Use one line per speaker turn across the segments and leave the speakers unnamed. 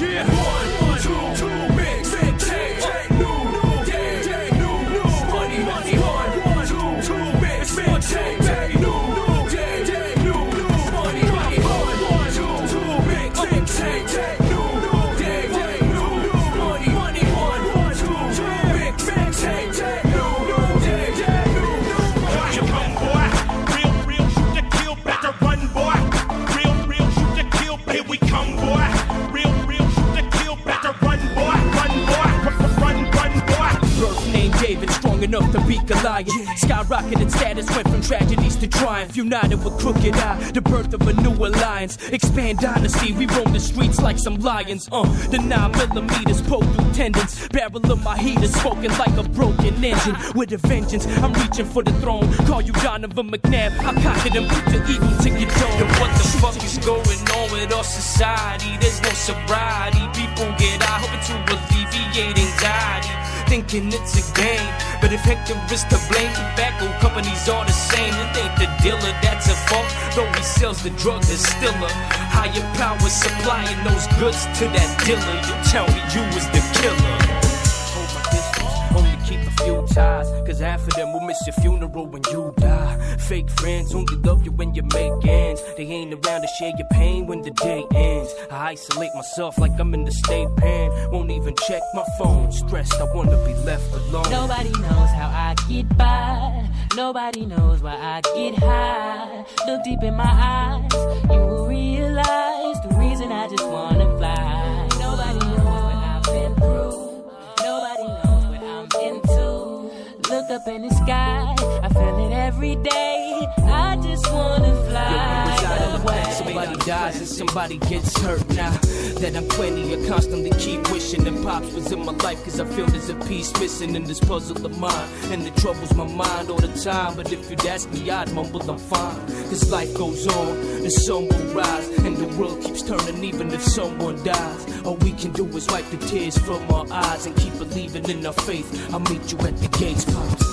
Yeah. 1, 2, mix, take, new, money, 1, 2, mix, take, new, money, 1, 2, mix, take, new, money, 1, 2, mix, take, new,
You run, boy. Real, shoot to kill, better run, boy. Real, shoot to kill, here we come, boy. Real, shoot to kill, better run, boy. Run, boy.
Birth name David, strong enough to beat Goliath. Skyrocketed status, went from tragedies to triumph. United with crooked eye, the birth of a new alliance. Expand dynasty, we roam the streets like some lions. The 9mm poke through tendons. Barrel of my heat is smoking like a broken engine. With a vengeance, I'm reaching for the throne. Call you Donovan McNabb, I conquered and put the eagle to your dome.
Yo, what the fuck is going on with our society? There's no sobriety. People get out hoping to alleviate anxiety, thinking it's a game. But if Hector is to blame, tobacco companies are the same. It ain't the dealer that's at fault, though he sells the drug, there's still a higher power supplying those goods to that dealer. You tell me you was the killer. Hold my distance, only keep a few ties, cause half of them will miss your funeral when you die. Fake friends only love you when you make ends. They ain't around to share your pain when the day ends. I isolate myself like I'm in the state pen. Won't even check my phone. Stressed, I wanna be left alone.
Nobody knows how I get by. Nobody knows why I get high. Look deep in my eyes, you will realize the reason I just wanna fly. Nobody knows what I've been through. Nobody knows what I'm into. Look up in the sky, I feel it every day. I just wanna fly.
Somebody dies and somebody gets hurt. Now that I'm 20, I constantly keep wishing that Pops was in my life, cause I feel there's a piece missing in this puzzle of mine, and it troubles my mind all the time. But if you'd ask me, I'd mumble I'm fine, cause life goes on, the sun will rise, and the world keeps turning even if someone dies. All we can do is wipe the tears from our eyes and keep believing in our faith. I'll meet you at the gates, Pops.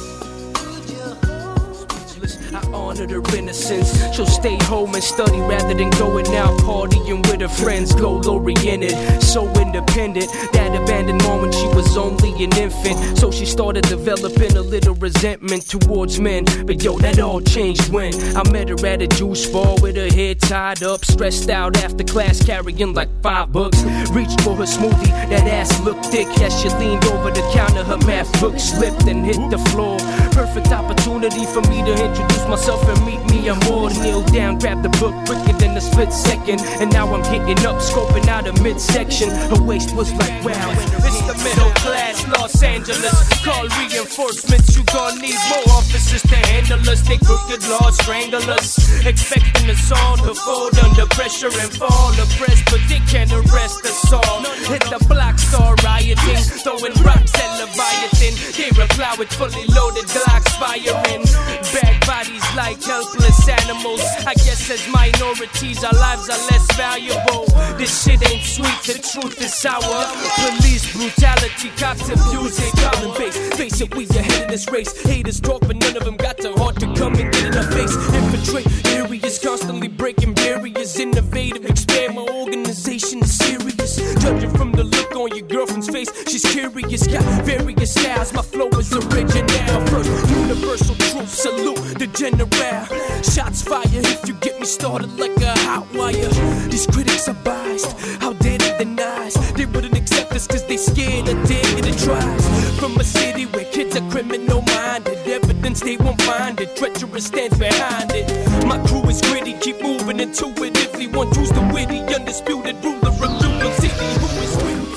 I honor her innocence. She'll stay home and study rather than going out partying with her friends. Goal-oriented, so independent. Dad abandoned mom when she was only an infant, so she started developing a little resentment towards men. But yo, that all changed when I met her at a juice bar with her hair tied up, stressed out after class, carrying like $5. Reached for her smoothie, that ass looked thick as she leaned over the counter. Her math book slipped and hit the floor. Perfect opportunity for me to introduce myself and meet me. I'm all kneel down, grab the book quicker than a split second, and now I'm hitting up, scoping out a midsection. Her waist was like, wow, it's the middle class Los Angeles. Call reinforcements, you gon' need more officers to handle us. They crooked laws strangle us, expecting us all to fold under pressure and fall oppressed, but they can't arrest us all. Hit the block, start rioting, throwing rocks at Leviathan. They reply with fully loaded Glocks firing. Bag bodies like helpless animals. I guess as minorities our lives are less valuable. This shit ain't sweet, the truth is sour. Police brutality, cops abusing common base. Face it, we ahead of this race. Haters talk but none of them got the heart to come and get in our face. Infiltrate areas, constantly breaking barriers. Innovative, expand my organization is serious. Judging from the look on your girlfriend's face, she's curious. Got various styles, my flow is original. First, universal truth, salute the general. Shots fired if you get me started like a hot wire. These critics are biased, how dare they deny us? They wouldn't accept us cause they scared of daring to tries. From a city where kids are criminal minded, evidence they won't find it, treacherous stands behind it. My crew is gritty, keep moving intuitively. One choose the witty, undisputed ruler of Lumen City. Who is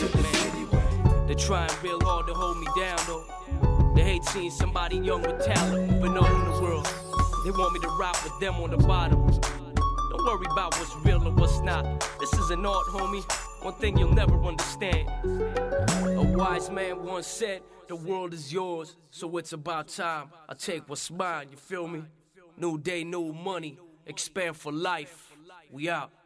with? They're trying real hard to hold me down though. They hate seeing somebody young with talent moving on in the world. They want me to rock with them on the bottom. Don't worry about what's real and what's not. This is an art, homie. One thing you'll never understand. A wise man once said, the world is yours, so it's about time I take what's mine, you feel me? New day, new money, expand for life. We out.